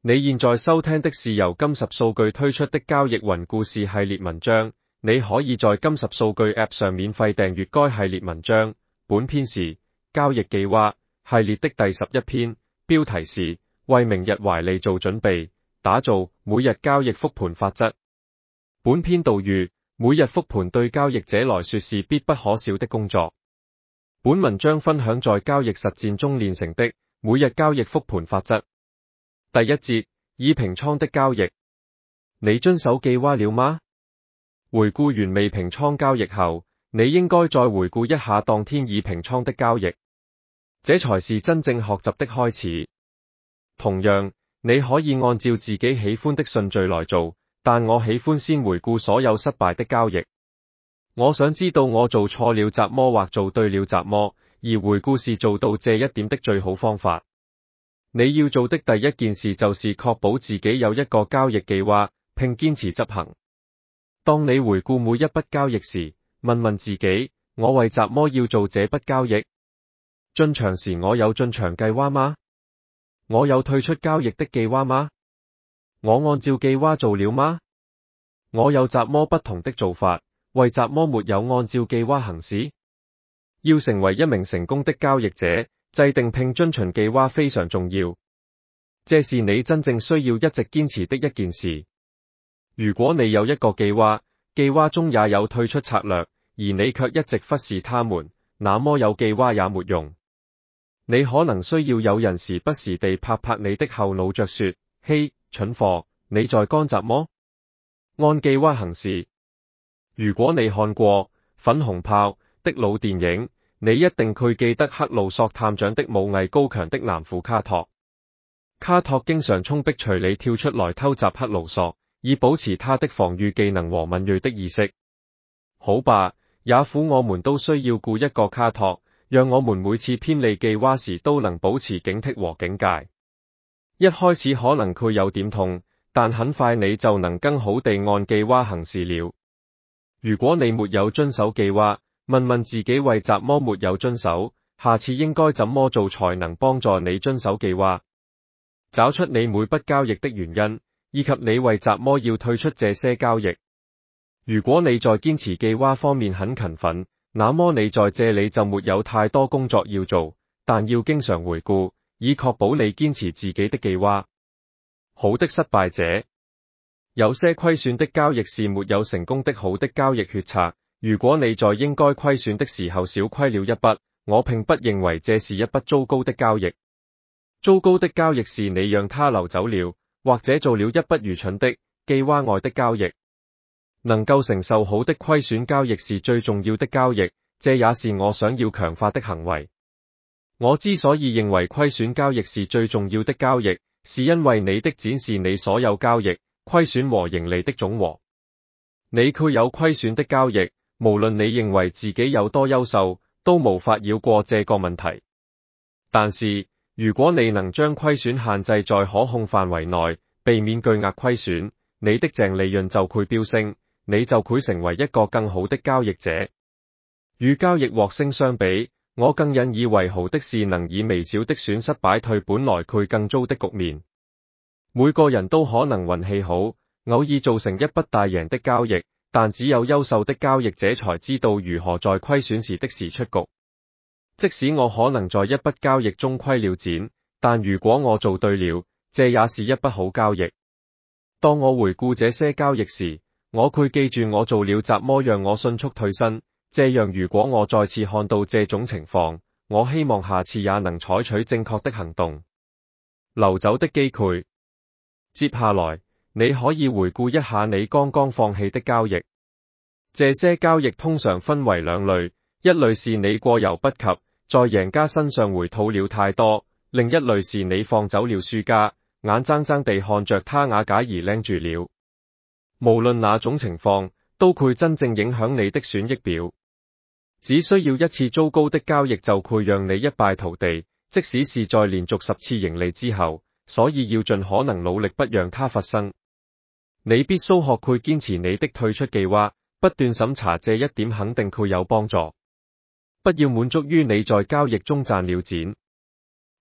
你現在收聽的是由金石數據推出的交易雲故事系列文章，你可以在金石數據 App 上免費訂閱該系列文章。本篇是交易記娃系列的第11篇，標題是為明日懷利做準備，打造每日交易復盤法則。本篇導語：每日復盤對交易者來說是必不可少的工作。本文章分享在交易實戰中練成的每日交易復盤法則。第一節，已平倉的交易，你遵守記娃了嗎？回顧完未平倉交易後，你應該再回顧一下當天已平倉的交易，這才是真正學習的開始。同樣，你可以按照自己喜歡的順序來做，但我喜歡先回顧所有失敗的交易。我想知道我做錯了什麼或做對了什麼，而回顧是做到這一點的最好方法。你要做的第一件事就是確保自己有一個交易記娃，並堅持執行。當你回顧每一筆交易時，問問自己：我為什麼要做這筆交易？進場時我有進場記娃嗎？我有退出交易的記娃嗎？我按照記娃做了嗎？我有什麼不同的做法？為什麼沒有按照記娃行事？要成為一名成功的交易者，制定並遵循記娃非常重要，這是你真正需要一直堅持的一件事。如果你有一個記娃，記娃中也有退出策略，而你卻一直忽視他們，那麼有記娃也沒用。你可能需要有人時不時地拍拍你的後腦着說：嘿，蠢貨，你在幹什麼？按記娃行事。如果你看過粉紅豹的老電影，你一定會記得克魯索探長的武藝高強的男父卡托。卡托經常衝逼隨你跳出來偷襲克魯索，以保持他的防禦技能和敏銳的意識。好吧，也許我們都需要雇一個卡托，讓我們每次偏離記娃時都能保持警惕和警戒。一開始可能會有點痛，但很快你就能更好地按記娃行事了。如果你沒有遵守記娃，問問自己為什麼沒有遵守，下次應該怎麼做才能幫助你遵守記娃。找出你每筆交易的原因，以及你為什麼要退出這些交易。如果你在堅持記娃方面很勤奮，那麼你在這裡就沒有太多工作要做，但要經常回顧，以確保你堅持自己的記娃。好的失敗者，有些虧損的交易是沒有成功的好的交易決策。如果你在應該虧損的時候少虧了一筆，我並不認為這是一筆糟糕的交易。糟糕的交易是你讓它流走了，或者做了一筆愚蠢的記娃外的交易。能夠承受好的虧損交易是最重要的交易，這也是我想要強化的行為。我之所以認為虧損交易是最重要的交易，是因為你的展示你所有交易虧損和盈利的總和。你具有虧損的交易，無論你認為自己有多優秀，都無法繞過這個問題。但是，如果你能將虧損限制在可控範圍內，避免巨額虧損，你的淨利潤就會飆升，你就會成為一個更好的交易者。與交易獲勝相比，我更引以為豪的是能以微小的損失擺脫本來具更糟的局面。每個人都可能運氣好，偶爾造成一筆大贏的交易，但只有優秀的交易者才知道如何在虧損時的時出局。即使我可能在一筆交易中虧了錢，但如果我做對了，這也是一筆好交易。當我回顧這些交易時，我會記住我做了什麼讓我迅速退身，這樣如果我再次看到這種情況，我希望下次也能採取正確的行動。流走的機會。接下來，你可以回顧一下你剛剛放棄的交易。這些交易通常分為兩類，一類是你過猶不及，在贏家身上回吐了太多；另一類是你放走了輸家，眼睜睜地看着他瓦解而拎住了。無論哪種情況，都會真正影響你的損益表。只需要一次糟糕的交易就會讓你一敗塗地，即使是在連續10次盈利之後。所以要盡可能努力不讓它發生。你必須學會堅持你的退出記娃，不斷審查這一點肯定會有幫助。不要滿足於你在交易中賺了錢。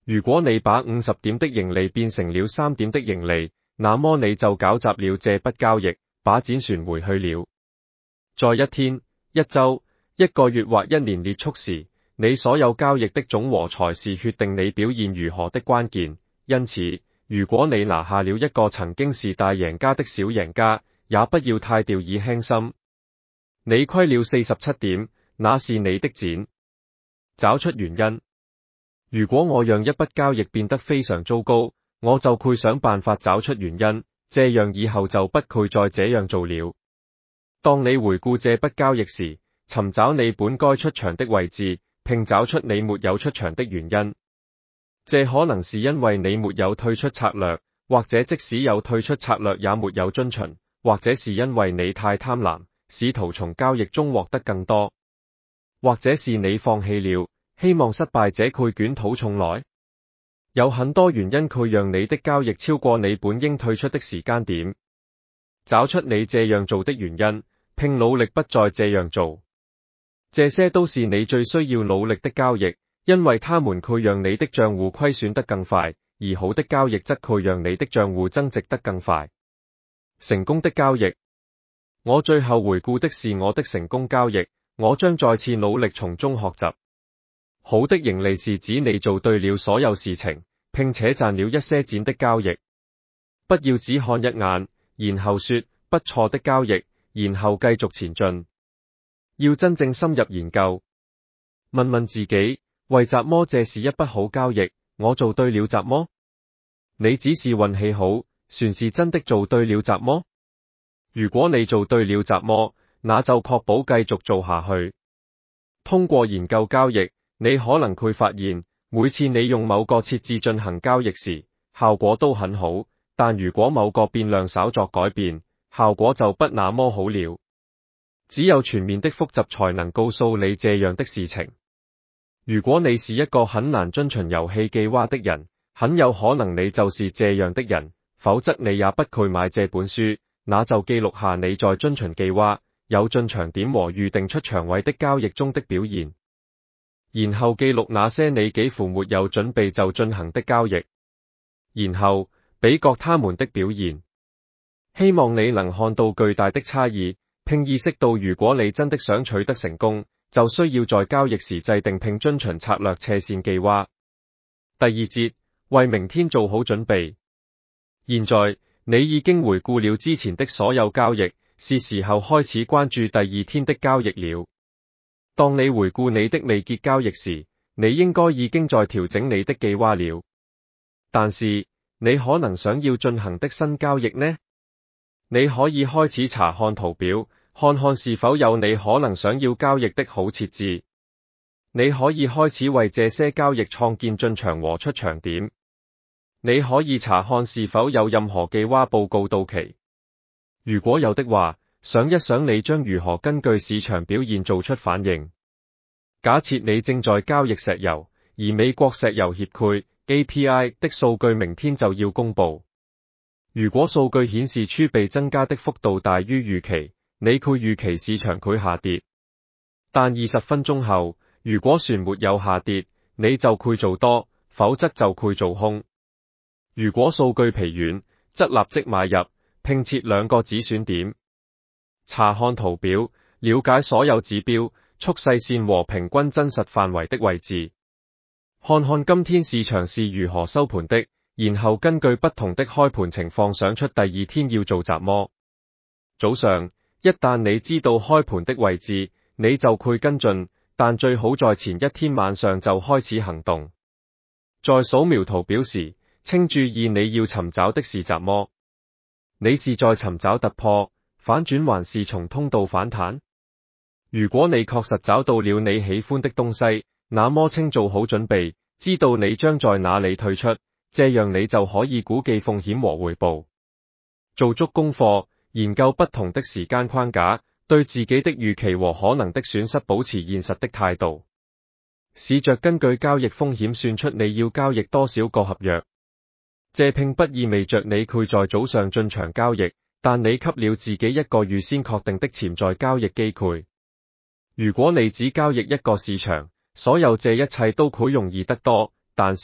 如果你把50點的盈利變成了3點的盈利，那麼你就搞砸了這筆交易，把錢船回去了。在一天、一周、一個月或一年結束時，你所有交易的總和才是決定你表現如何的關鍵。因此，如果你拿下了一個曾經是大贏家的小贏家，也不要太掉以輕心。你虧了47點，那是你的錢。找出原因。如果我讓一筆交易變得非常糟糕，我就會想辦法找出原因，這樣以後就不會再這樣做了。當你回顧這筆交易時，尋找你本該出場的位置，並找出你沒有出場的原因。這可能是因為你沒有退出策略，或者即使有退出策略也沒有遵循，或者是因為你太貪婪，試圖從交易中獲得更多，或者是你放棄了，希望失敗者會捲土重來。有很多原因會讓你的交易超過你本應退出的時間點。找出你這樣做的原因，並努力不再這樣做。這些都是你最需要努力的交易，因為它們會讓你的賬戶虧損得更快，而好的交易則會讓你的賬戶增值得更快。成功的交易。我最後回顧的是我的成功交易，我將再次努力從中學習。好的盈利是指你做對了所有事情，並且賺了一些錢的交易。不要只看一眼，然後說不錯的交易，然後繼續前進。要真正深入研究，問問自己，為什麼這是一筆好交易？我做對了什麼？你只是運氣好，船是真的做對了什麼？如果你做對了什麼，那就確保繼續做下去。通過研究交易，你可能會發現，每次你用某個設置進行交易時，效果都很好，但如果某個變量稍作改變，效果就不那麼好了。只有全面的複習才能告訴你這樣的事情。如果你是一個很難遵循遊戲計劃的人，很有可能你就是這樣的人，否則你也不會買這本書。那就記錄下你在遵循計劃、有進場點和預定出場位的交易中的表現，然後記錄那些你幾乎沒有準備就進行的交易，然後比較他們的表現。希望你能看到巨大的差異，並意識到如果你真的想取得成功，就需要在交易時制定並遵循策略斜線計劃。第二節，為明天做好準備。現在你已經回顧了之前的所有交易，是時候開始關注第二天的交易了。當你回顧你的未結交易時，你應該已經在調整你的計劃了。但是，你可能想要進行的新交易呢？你可以開始查看圖表，看看是否有你可能想要交易的好設置。你可以開始為這些交易創建進場和出場點。你可以查看是否有任何計劃報告到期。如果有的話，想一想你將如何根據市場表現做出反應。假設你正在交易石油，而美國石油協會 API 的數據明天就要公布。如果數據顯示儲備增加的幅度大於預期，你會預期市場會下跌。但20分鐘後，如果船沒有下跌，你就會做多，否則就會做空。如果數據疲軟，則立即買入，並設兩個止損點。查看圖表，了解所有指標、速勢線和平均真實範圍的位置。看看今天市場是如何收盤的，然後根據不同的開盤情況想出第二天要做什麼。早上，一旦你知道開盤的位置，你就會跟進，但最好在前一天晚上就開始行動。在掃描圖表時，請注意你要尋找的是什麼？你是在尋找突破、反轉還是從通道反彈？如果你確實找到了你喜歡的東西，那麼請做好準備，知道你將在哪裡退出，這樣你就可以估計風險和回報。做足功課，研究不同的時間框架，對自己的預期和可能的損失保持現實的態度。試着根據交易風險算出你要交易多少個合約。這並不意味着你會在早上進場交易，但你給了自己一個預先確定的潛在交易機會。如果你只交易一個市場，所有這一切都會容易得多，但是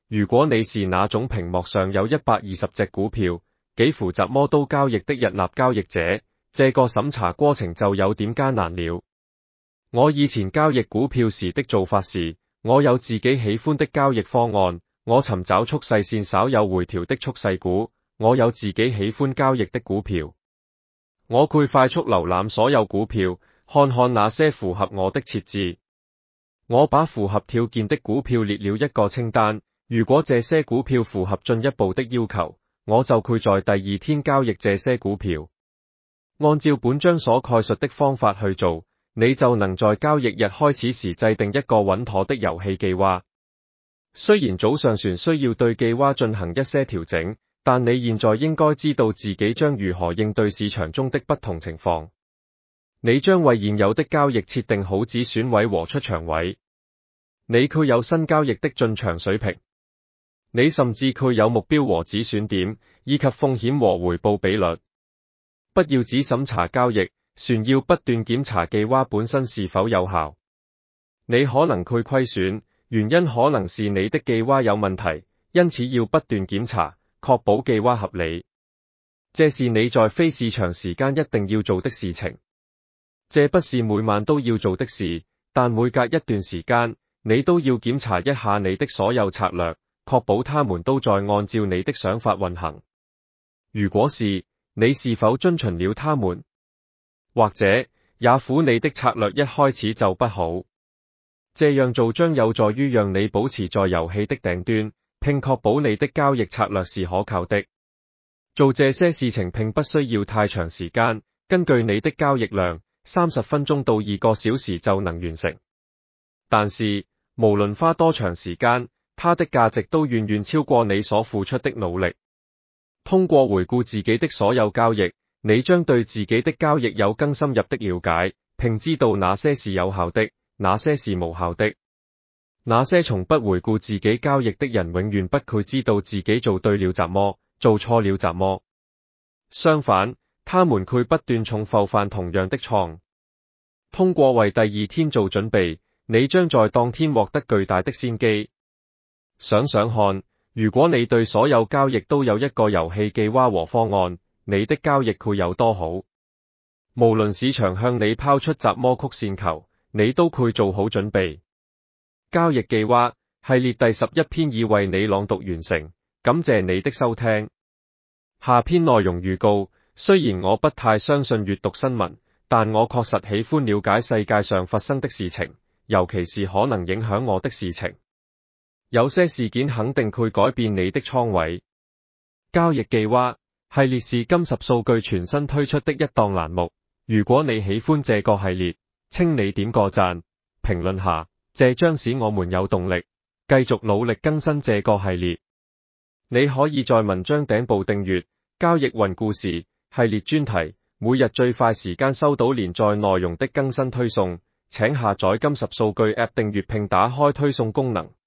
如果你是那種屏幕上有120隻股票，幾乎怎麼都交易的日立交易者，這個審查過程就有點艱難了。我以前交易股票時的做法是，我有自己喜歡的交易方案，我尋找趨勢線稍有回調的趨勢股，我有自己喜歡交易的股票。我會快速瀏覽所有股票，看看哪些符合我的設置。我把符合條件的股票列了一個清單，如果這些股票符合進一步的要求，我就會在第二天交易這些股票。按照本章所概述的方法去做，你就能在交易日開始時制定一個穩妥的遊戲計劃。雖然早上船需要對計劃進行一些調整，但你現在應該知道自己將如何應對市場中的不同情況。你將為現有的交易設定好止損位和出場位。你具有新交易的進場水平。你甚至具有目標和止損點，以及風險和回報比率。不要只審查交易，船要不斷檢查計劃本身是否有效。你可能會虧損，原因可能是你的計劃有問題，因此要不斷檢查，確保計劃合理。這是你在非市場時間一定要做的事情。這不是每晚都要做的事，但每隔一段時間，你都要檢查一下你的所有策略，確保他們都在按照你的想法運行。如果是，你是否遵循了他們？或者，也許你的策略一開始就不好。這樣做將有助於讓你保持在遊戲的頂端，並確保你的交易策略是可靠的。做這些事情並不需要太長時間，根據你的交易量，30分鐘到2個小時就能完成。但是，無論花多長時間，它的價值都遠遠超過你所付出的努力。通過回顧自己的所有交易，你將對自己的交易有更深入的了解，並知道哪些是有效的，哪些是無效的。那些從不回顧自己交易的人永遠不會知道自己做對了怎麼，做錯了怎麼。相反，他們會不斷重複犯同樣的錯。通過為第二天做準備，你將在當天獲得巨大的先機。想想看，如果你對所有交易都有一個遊戲計劃和方案，你的交易會有多好？無論市場向你拋出怎麼曲線球，你都會做好準備。交易計劃系列第11篇已為你朗讀完成，感謝你的收聽。下篇內容預告：雖然我不太相信閱讀新聞，但我確實喜歡了解世界上發生的事情，尤其是可能影響我的事情。有些事件肯定會改變你的倉位。交易計劃系列是金十數據全新推出的一檔欄目。如果你喜歡這個系列，請你點個讚，評論下，這將使我們有動力繼續努力更新這個系列。你可以在文章頂部訂閱交易雲故事系列專題，每日最快時間收到連載內容的更新推送。請下載金十數據 App 訂閱並打開推送功能。